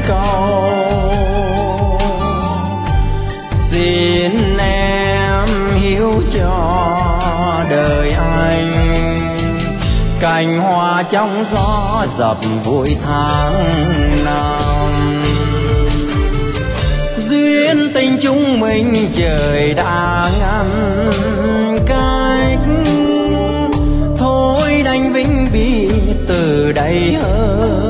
câu. Xin em hiểu cho đời anh, cành hoa trong gió dập vui tháng năm. Duyên tình chúng mình trời đã ngăn cách, thôi đành vĩnh biệt từ đây hơn.